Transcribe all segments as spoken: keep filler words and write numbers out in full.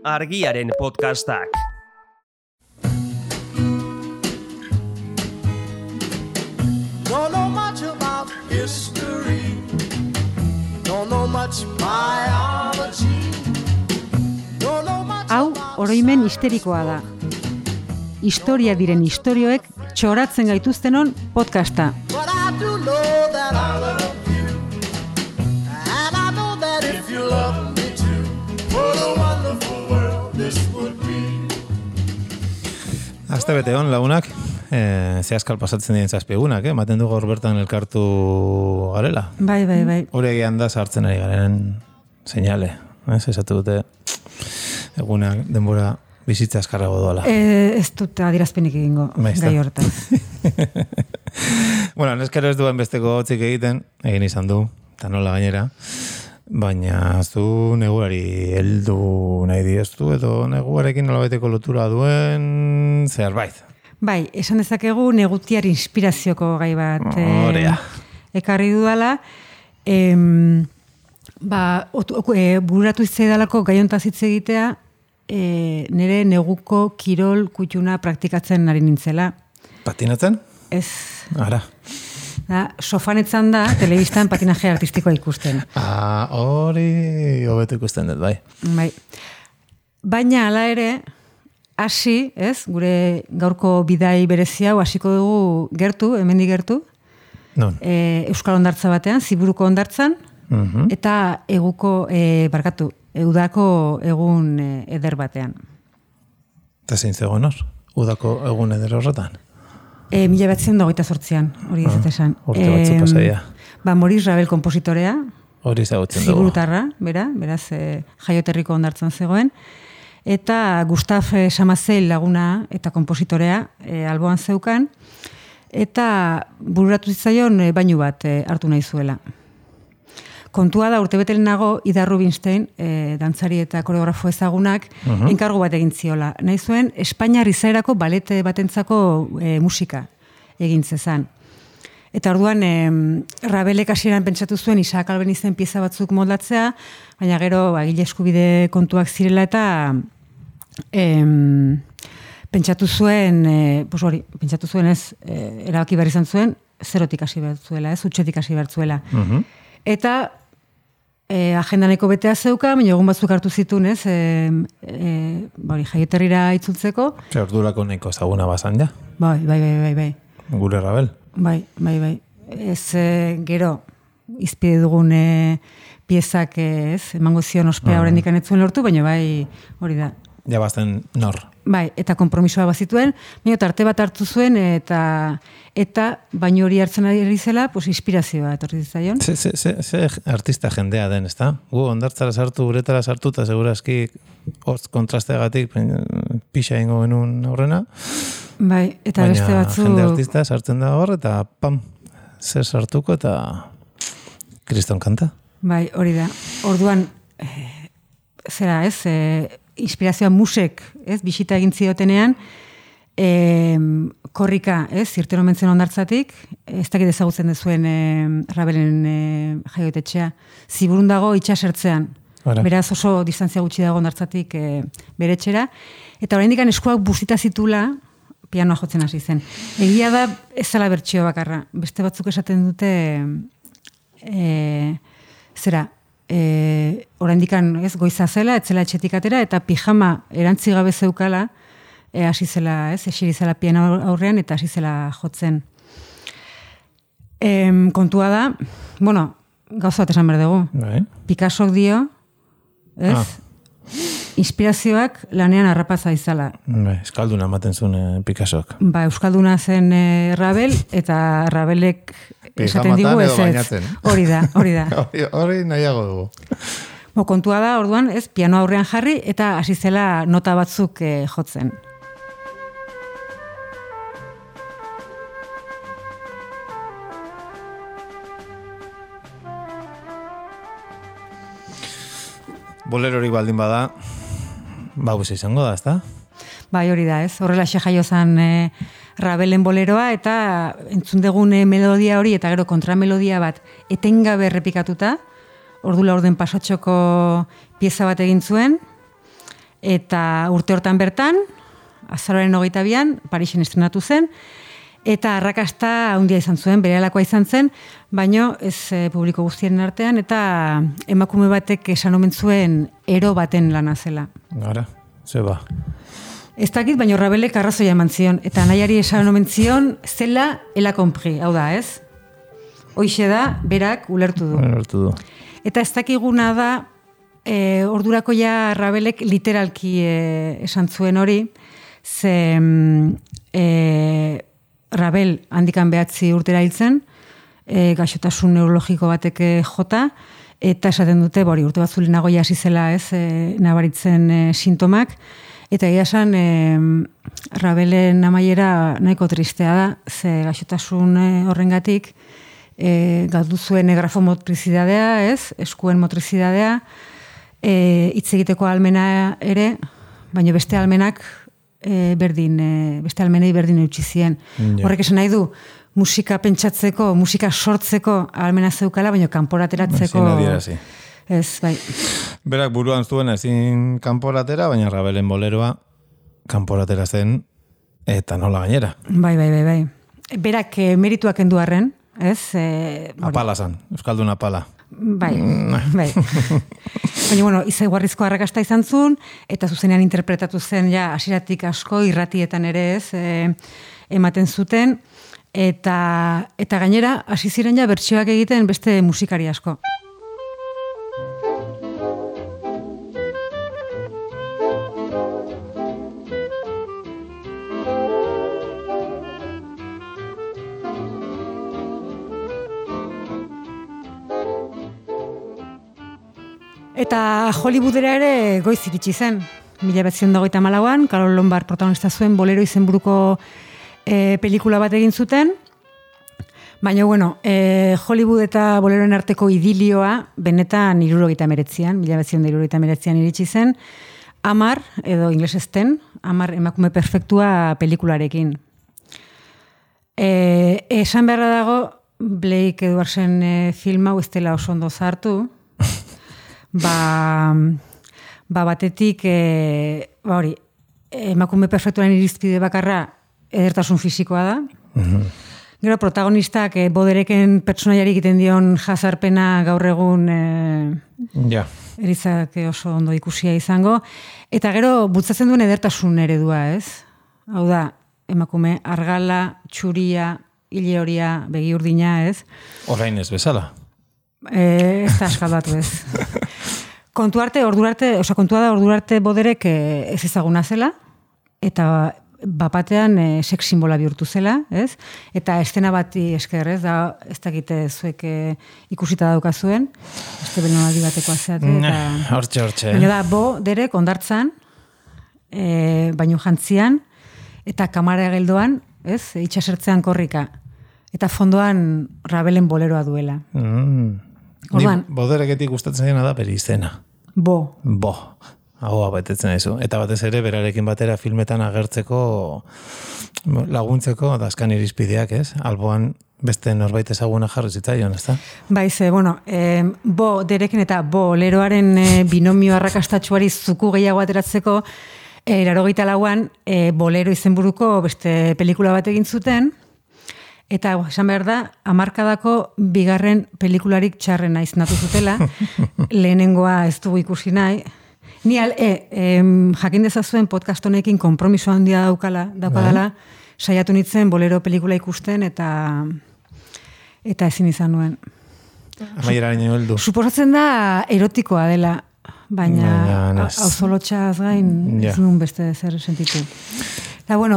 Argiaren podcastak. Don't know much about history. Don't know much biology. Don't know much. Hau oroimen histerikoa da. Historia diren istorioek txoratzen gaituztenon podcasta. But I do know that I love you. And I know that if you love me too, what a wonderful world this would be. Aste bete hon lagunak, eh, zehazkal pasatzen diren zazpiegunak, eh? Maten du gaur bertan elkartu garela. Bai, bai, bai. Hore egian da sartzen ari garen seinale. Ez, esatu dute egunak denbora bizitza askarrago doala. E, ez dut adierazpenik egingo gai hortan. Bueno, neskero ez duen besteko hotzik egiten, egin izan du, eta nola gainera, baina zu negurari heldu nahi dieztu, edo neguarekin nolabaiteko lotura duen zerbait. Bai, esan dezakegu negutiar inspirazioko gai bat Orea. ekarri dudala. Em, ba, ot, e, bururatu izedalako gai hontaz hitz egitea, e, nire neguko kirol kutxuna praktikatzen ari nintzela. Patinatzen? Ez. Ara. Da, sofanetzan da, telebistan patinaje artistikoa ikusten. Ah, hori hobeto ikusten dut, bai. Bai. Baina hala ere, hasi, ez, gure gaurko bidai berezia, hasiko dugu gertu, hemendik gertu, Non? e, Euskal Hondartza batean, Ziburuko Hondartzan, Mhm. eta eguko, e, barkatu, eudako egun e, eder batean. Eta zein zegoen hor? Udako egun eder horretan? E, mila batzen da hogeita sortzian, hori ez esan. Urte batzu pasaia. Ba, Maurice Ravel kompositorea, Hori zagutzen dugu. Ziburutarra, bera, beraz, e, jaioterriko Hondartzan zegoen, eta Gustav Samazel laguna eta kompositorea e, alboan zeukan, eta bururatu zitzaion e, bainu bat e, hartu nahi zuela. Kontua da, urtebete lehenago, Ida Rubinstein, e, dantzari eta koreografo ezagunak, Mhm. enkargu bat egin ziola. Nahi zuen, Espainiar izaerako balete batentzako e, musika egin zezan. Eta orduan, e, Rabelek hasieran pentsatu zuen Isaac Albenizen pieza batzuk moldatzea, baina gero, ba, egile eskubide kontuak zirela eta em, pentsatu zuen, e, pues hori, pentsatu zuen ez, e, erabaki behar izan zuen, zerotik hasi behar zuela, ez, utxetik hasi behar zuela. Mhm. Eta e, agendaneko betea zeuka, baina egun batzuk hartu zituen, ez, e, e, bari, jaieterrira itzultzeko. Ze ordurako nahiko ezaguna bazan ja, Bai, bai, bai, bai, bai. gure Rabel. Bai, bai, bai. Ez e, gero, izpide dugun e, piezak e, ez, emango zion ospea Ah. oraindik ez zuen lortu, baina bai, hori da. Ja bazten nor. Bai, eta konpromisoa bazituen, baina tarte bat hartu zuen, eta eta baino hori hartzen ari zela, pues, inspirazioa etorri zitzaion. Ze, ze, ze, ze artista jendea den, ezta? Gu ondartzara sartu, uretara sartu, eta segurazki hortz kontrasteagatik pen- pixa ingo genuen aurrena. Bai, eta Baina beste batzu... jende artista sartzen da hor, eta pam, zer sartuko, eta kriston kanta. Bai, hori da. Orduan, eh, zera, ez, eh, inspirazioa musek, ez, bisita egin ziotenean, eh, korrika, ez, zirten omentzen ondartzatik, ez dakit ezagutzen dezuen eh, Rabelen eh, jaiotetxea, Ziburun dago itxasertzean. Ara. Beraz oso distantzia gutxi dago ondartzatik eh, bere etxera. Eta oraindik eskuak bustita zitula, pianoa jotzen hasi zen. Egia da, ez zela bertsio bakarra. Beste batzuk esaten dute, e, zera, e, oraindikan ez goiza zela, etzela etxetik atera, eta pijama erantzi gabe zeukala, e, hasi zela, ez, esiri zela piano aurrean, eta hasi zela jotzen. E, kontua da, bueno, gauza bat esan behar dugu. Bai. Picassok dio, ez, Ah. inspirazioak lanean harrapaza izala. Bai, eskalduna ematen zuen eh, Picassok. Ba, euskalduna zen e, Rabel, eta Rabelek esaten digu Pijamatan ez edo ez. bainatzen. Hori da, hori da. Hori- Hori nahiago dugu. Bo, kontua da, orduan, ez, piano aurrean jarri, eta hasi zela nota batzuk e, jotzen. Bolerorik baldin bada, ba, guzi izango da, ezta? Bai, hori da, ez? Horrela xe jaio zan e, Rabelen boleroa, eta entzun dugun e, melodia hori, eta gero kontramelodia bat etengabe errepikatuta, ordu laurden pasatxoko pieza bat egin zuen, Eta urte hortan bertan, azaroaren hogeita bian, Parisen estrenatu zen, eta arrakasta handia izan zuen, berehalakoa izan zen, baino ez e, publiko guztien artean, eta emakume batek esan omen zuen ero baten lana zela. Gara, zeba. Ez dakit, baino Rabelek arrazoia eman zion, eta nahiari esan omen zion zela ela kompri, hau da, ez? Hoixe da, berak ulertu du. Ulertu du. Eta ez dakiguna da, e, ordurako ja Rabelek literalki e, esan zuen hori, ze e, Rabel handikan behatzi urtera hiltzen, e, gaixotasun neurologiko batek jota, eta esaten dute, bori, urte batzuli nagoia hasi zela, ez, e, nabaritzen e, sintomak, eta egia esan, e, Rabelen amaiera nahiko tristea da, ze gaixotasun e, horrengatik, e, galdu zuen grafomotrizidadea, ez, eskuen motrizidadea, e, hitz egiteko almena ere, baina beste almenak e, berdin, e, beste almenei berdin eutsi zien. Ja. Horrek esan nahi du, musika pentsatzeko, musika sortzeko almena zeukala, baina kanporateratzeko... Ezin adierazi. Ez, bai. Berak buruan zuen ezin kanporatera, baina Rabelen boleroa kanporatera zen, eta nola gainera. Bai, bai, bai, bai. Berak e, merituak endu arren, ez? E, apala zan, Euskaldun apala. Bai, bai. Baina, bueno, izaiguarrizko arrakasta izan zuen, eta zuzenean interpretatu zen, ja, hasieratik asko, irratietan ere ez, e, ematen zuten, eta, eta gainera, hasi ziren ja, bertsioak egiten beste musikari asko. Eta Hollywoodera ere goiz iritsi zen. Mila bederatziehun eta hogeita hamalauan, Carol Lombard protagonista zuen Bolero izenburuko e, pelikula bat egin zuten. Baina, bueno, e, Hollywood eta Boleroen arteko idilioa benetan hirurogeita hemeretzian, mila bederatziehun eta hirurogeita hemeretzian iritsi zen, Amar, edo inglesezten, Amar emakume perfektua pelikularekin. E, esan beharra dago, Blake Edwardsen e, filma ez dela oso ondo zahartu, Ba, ba batetik, e, ba hori, emakume perfektuaren irizpide bakarra edertasun fisikoa da. Mm-hmm. Gero protagonistak e, bodereken pertsonaiari egiten dion jazarpena gaur egun e, ja. Erizak oso ondo ikusia izango. Eta gero bultzatzen duen edertasun eredua, ez? Hau da, emakume argala, txuria, hile horia, begi urdina, ez? Orain ez bezala. E, ez da askaldatu ez. Kontu arte, ordurarte, oza, kontua da ordurarte boderek ez ezaguna zela, eta bapatean e, sex simbola bihurtu zela, ez? Eta estena bati esker, ez? Da, ez dakite zuek e, ikusita daukazuen, este belonaldi bateko azeate, eta... Hortxe, hortxe. Baina da, boderek ondartzan, e, baino jantzian, eta kamara geldoan, ez? Itxasertzean korrika. Eta fondoan Rabelen boleroa duela. Mm. Orduan, Ni bodereketik gustatzen dena da bere izena. Bo. Bo. Ahoa betetzen aizu. Eta batez ere berarekin batera filmetan agertzeko laguntzeko daskan irizpideak, ez? Alboan beste norbait ezaguna jarri zitzaion, ezta? Bai, ze, bueno, eh, bo derekin eta bo leroaren eh, binomio arrakastatxuari zuku gehiago ateratzeko, eh, larogeita lauan eh, bolero izenburuko beste pelikula bat egin zuten, eta esan behar da, hamarkadako bigarren pelikularik txarrena izenatu zutela, lehenengoa ez dugu ikusi nahi. Ni al, e, e, jakin dezazuen podcast honekin konpromiso handia daukala, daukadala, saiatu nintzen bolero pelikula ikusten, eta eta ezin izan nuen. Amaieraren heldu. Suposatzen da erotikoa dela, baina auzolotxaz gain ez nuen beste zer sentitu. Eta bueno,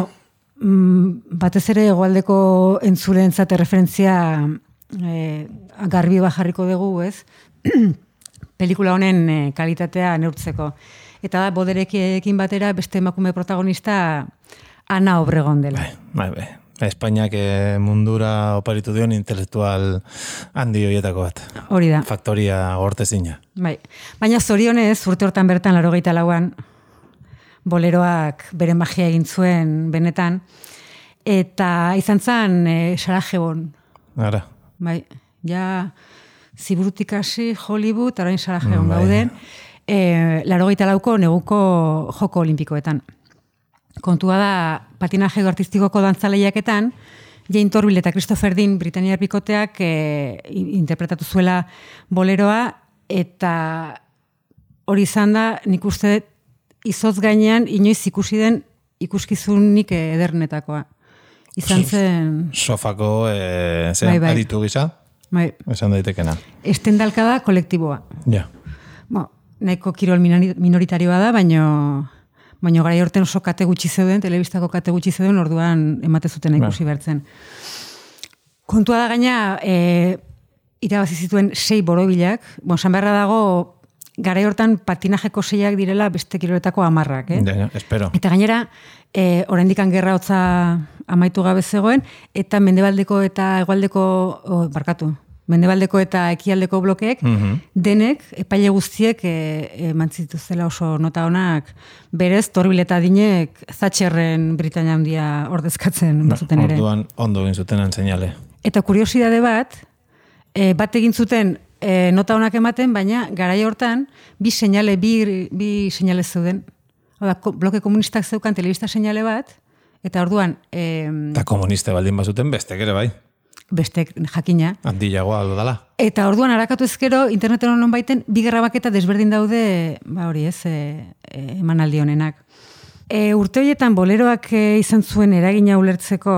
batez ere hegoaldeko entzuleentzat referentzia e, garbi bajarriko dugu, ez? Pelikula honen e, kalitatea neurtzeko. Eta da, boderekin batera beste emakume protagonista Ana Obregon dela. Bai, bai. Espainiak e, mundura oparitu dion intelektual handi horietako bat. Hori da. Faktoria gortezina. Bai. Baina zorionez, urte hortan bertan, laurogeita lauan, boleroak bere magia egin zuen benetan, eta izan zen e, Sarajevon. Ara. Bai, ja ziburutik hasi Hollywood, arain Sarajevon gauden, e, laurogeita lauko neguko joko olimpikoetan. Kontua da, patinaje artistikoko dantzaleiaketan, Jane Torville eta Christopher Dean Britaniar bikoteak e, interpretatu zuela boleroa, eta hori izan da, nik uste izotz gainean inoiz ikusi den ikuskizunik edernetakoa. Izan zen... Sofako e, zen, bai, bai. aditu gisa, bai. esan daitekena. Estendalkada kolektiboa. Ja. Bo, nahiko kirol minoritarioa da, baino... Baina gara horten oso kate gutxi zeuden, telebistako kate gutxi zeuden, orduan emate zuten ikusi bertzen. Kontua da gaina, e, irabazi zituen sei borobilak, bon, san beharra dago, gara hortan patinajeko seiak direla beste kiroletako amarrak, eh? Ja, ja, espero. Eta gainera, e, oraindikan gerra hotza amaitu gabe zegoen, eta mendebaldeko eta hegoaldeko, oh, barkatu, mendebaldeko eta ekialdeko blokeek, mm-hmm. denek, epaile guztiek e, eman zituztela oso nota honak, berez, Torville eta Dinek Thatcherren Britania handia ordezkatzen bazuten ere. Orduan ondo egin zutenan seinale. Eta kuriosidade bat, e, bat egin zuten e, nota honak ematen, baina garai hortan bi seinale, bi, bi seinale zeuden. Oda, bloke komunistak zeukan telebista seinale bat, eta orduan... Eta e, komuniste baldin bazuten bestek ere bai. Bestek jakina. Handiagoa aldo dala. Eta orduan harakatu ezkero, interneten honon baiten, bi grabaketa desberdin daude, ba hori ez, e, e, emanaldi honenak. E, urte horietan boleroak e, izan zuen eragina ulertzeko,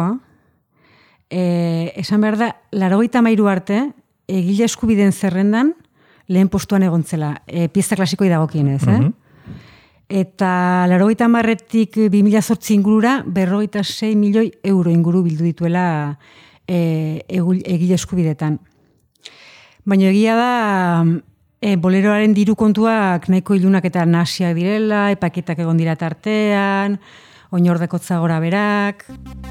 e, esan behar da, laurogeita hamairu arte, egile eskubideen zerrendan, lehen postuan egontzela, e, pieza klasikoi dagokienez, eh? Mm-hmm. Eta laurogeita hamarretik bi mila zortzi ingurura, berrogeita sei milioi euro inguru bildu dituela E, egile eskubidetan. Baina egia da e, boleroaren diru kontuak nahiko ilunak eta nasiak direla, epaketak egon dira tartean, oinordekotza gora berak.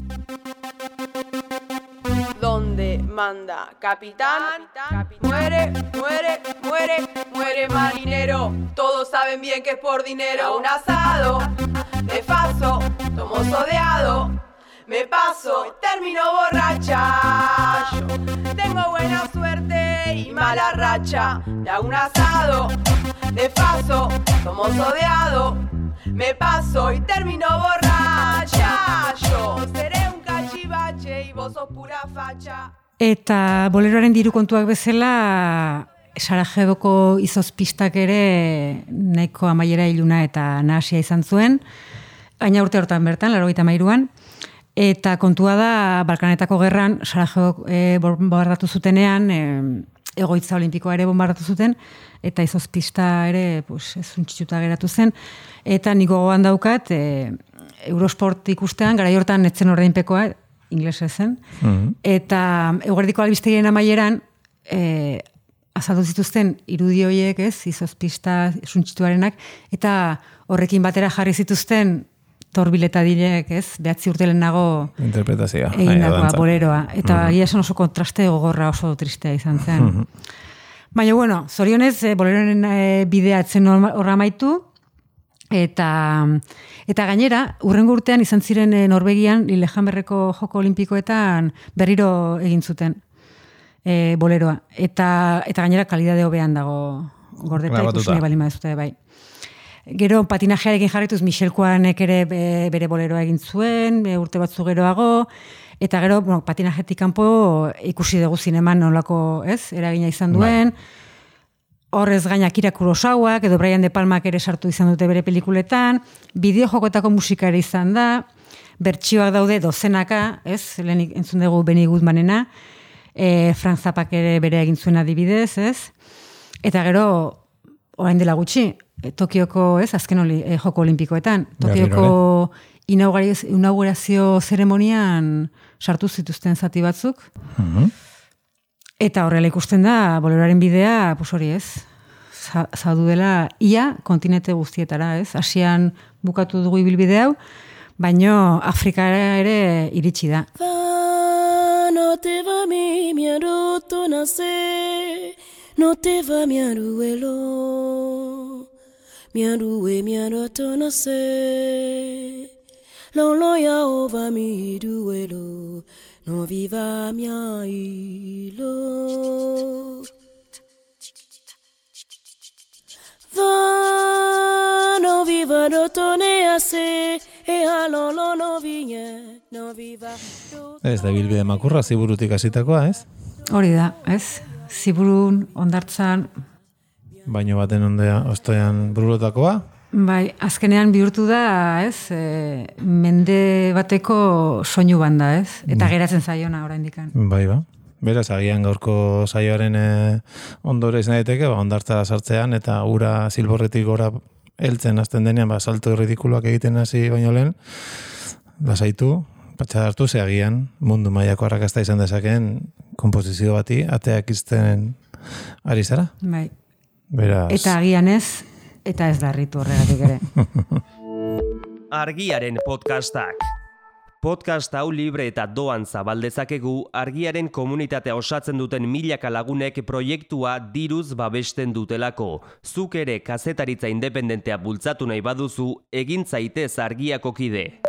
Donde manda capitán, capitán, muere, muere, muere, muere marinero. Todos saben bien que es por dinero. Un asado, de paso, tomo sodeado. Me paso y termino borracha. Yo tengo buena suerte y mala racha. Le hago un asado, de paso, tomo sodeado. Me paso y termino borracha. Yo seré un cachivache y vos sos pura facha. Eta boleroaren diru kontuak bezala, Sarajevoko izozpistak ere nahiko amaiera iluna eta nahasia izan zuen. Gaina urte hortan bertan, laurogeita hamairuan. Eta kontua da, Balkanetako gerran, Sarajevo e, bombardatu zutenean, e, egoitza olimpikoa ere bombardatu zuten, eta izozpista ere pues, ez untxituta geratu zen. Eta niko gogoan daukat, e, Eurosport ikustean, gara hortan etzen ordainpekoa, inglesa zen, mm-hmm. eta eguerdiko albistegien amaieran, e, azaldu zituzten irudi horiek, ez, izozpista suntxituarenak, eta horrekin batera jarri zituzten Torville eta Direk, ez, behatzi urtelen nago interpretazioa, egindakoa, boleroa. Eta mm-hmm. esan oso kontraste gogorra oso tristea izan zen. Mm-hmm. Baina, bueno, zorionez, e, boleroen e, bidea etzen horra maitu, eta, eta gainera, urrengo urtean izan ziren e, Norvegian, Lillehammerreko joko olimpikoetan berriro egin zuten e, boleroa. Eta, eta gainera kalidade hobean dago gordeta ikusune balima dezute, bai. Gero patinajearekin jarrituz Michel Kuanek ere bere boleroa egin zuen, urte batzu geroago, eta gero bueno, patinajetik kanpo ikusi dugu zineman nolako, ez, eragina izan duen. Horrez gaina Akira Kurosawak edo Brian De Palmak ere sartu izan dute bere pelikuletan, bideojokoetako musika ere izan da, bertsioak daude dozenaka, ez, lehenik entzun dugu Benny Goodmanena, e, Frank Zappak ere bere egin zuen adibidez, ez, eta gero orain dela gutxi, Tokioko, ez, azken oli, eh, joko olimpikoetan. Tokioko inaugurazio zeremonian sartu zituzten zati batzuk. Mm-hmm. Eta horrela ikusten da, boleroaren bidea, pues hori ez, zaudu dela ia kontinente guztietara, ez. Asian bukatu dugu ibilbide hau, baino Afrikara ere iritsi da. No te va mi miaruto nace, no te va mi aruelo. Miarue miaroto no sé, lo lo ya ova mi duelo, no viva mi hilo. Va nacer, e halolo no viña, no viva. Ez da bilbide makurra ziburutik hasitakoa, ez? Hori da, ez? Ziburun, ondartzan, Baino baten ondea, ostoian burulotakoa? bai, azkenean bihurtu da, ez? E, mende bateko soinu banda, ez? Eta geratzen zaiona oraindikan. Bai, ba. Beraz, agian gaurko saioaren e, ondore izan daiteke, ba, ondartza sartzean eta ura zilborretik gora heltzen hasten denean, ba, salto ridikuloak egiten hasi baino lehen, lasaitu, patxada hartu, ze agian mundu mailako arrakasta izan dezakeen konposizio bati ateak izten ari zara. Bai. Beraz... Eta agian ez, eta ez da harritu horregatik ere. Argiaren podcastak. Podcast hau libre eta doan zabaldezakegu argiaren komunitatea osatzen duten milaka lagunek proiektua diruz babesten dutelako. Zuk ere kazetaritza independentea bultzatu nahi baduzu, egin zaitez argiako kide.